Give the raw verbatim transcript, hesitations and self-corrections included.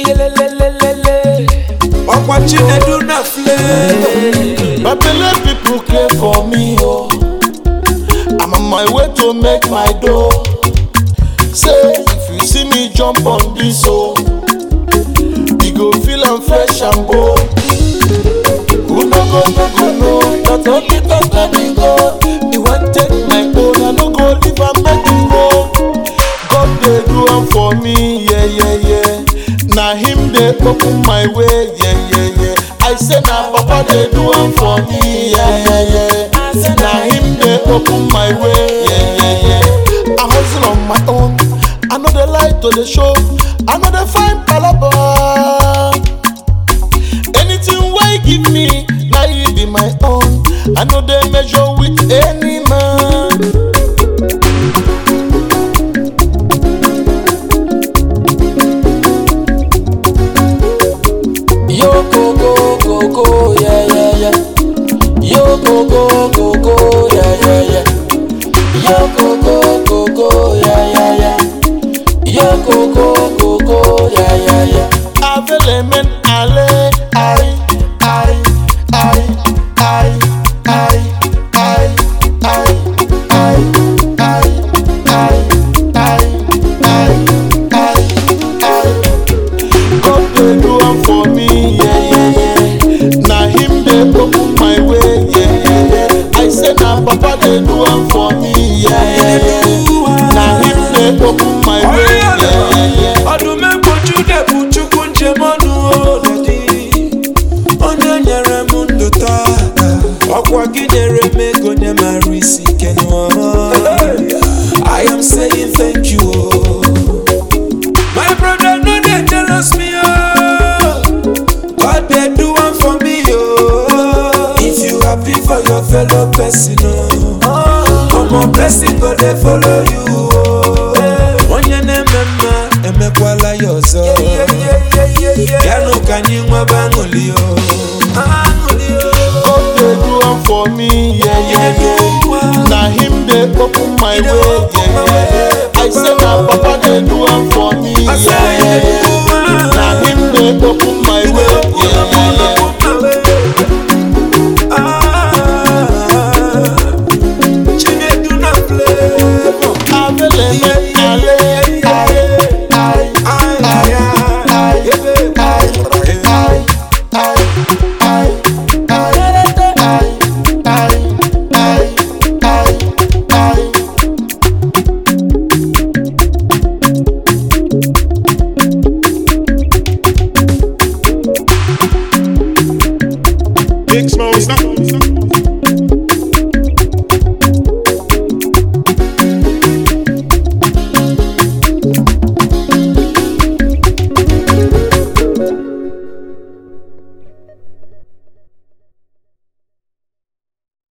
I'm watching they do not flame. My fellow people care for me, oh. I'm on my way to make my dough. Say, if you see me jump on this, oh, you go feel I'm fresh and bold. Who no go, no go, no, not only cause let me go. You want take my own, I no go leave and make him go. God they do am for me, yeah, yeah, yeah. Now him they open my way, yeah, yeah, yeah. I say now Papa they do am for me, yeah, yeah, yeah. Now him they open my way, yeah, yeah, yeah. I hustle on my own, I know the light to the show, I know the fine palaba. Anything why give me, now you be my own. I know they measure with any man. Yo go go go go, yeah yeah yeah. Yo go go go go, yeah yeah yeah. Yo go go go go, yeah yeah yeah. Yo go go go go, yeah yeah yeah. Avelemen ale, ai, ai, ai, ai, ai, ai, ai, ai, ai, ai, ai, ai, ai, ai. God they do am for me, yeah, yeah, yeah. Now him they open my way, yeah, yeah, yeah. I say now Papa they do am for me, yeah, yeah, yeah. Now him they open my way, yeah, yeah, yeah. Odume pochu de puchu kunche manu oledi. Onye nyere mundo ta. Okwa gidere me gonye marisi kenwa. I am saying thank you. My brother no they jealous me oh. God they do one for me oh. If you happy for your fellow person oh, come on blessing go they follow you oh. Onye ne mema emekwala yozo. Yano kanyi mwa bangoli oh. God they do am for me, yeah, yeah, yeah. Now him they open my way, yeah, yeah. I say now Papa they do am for me, yeah, yeah, yeah. Now him they open my way, yeah, yeah, yeah. Avelemen ale, ale, ai, ai, ai, ai, ai, ai, ai, Big Smoke, stop.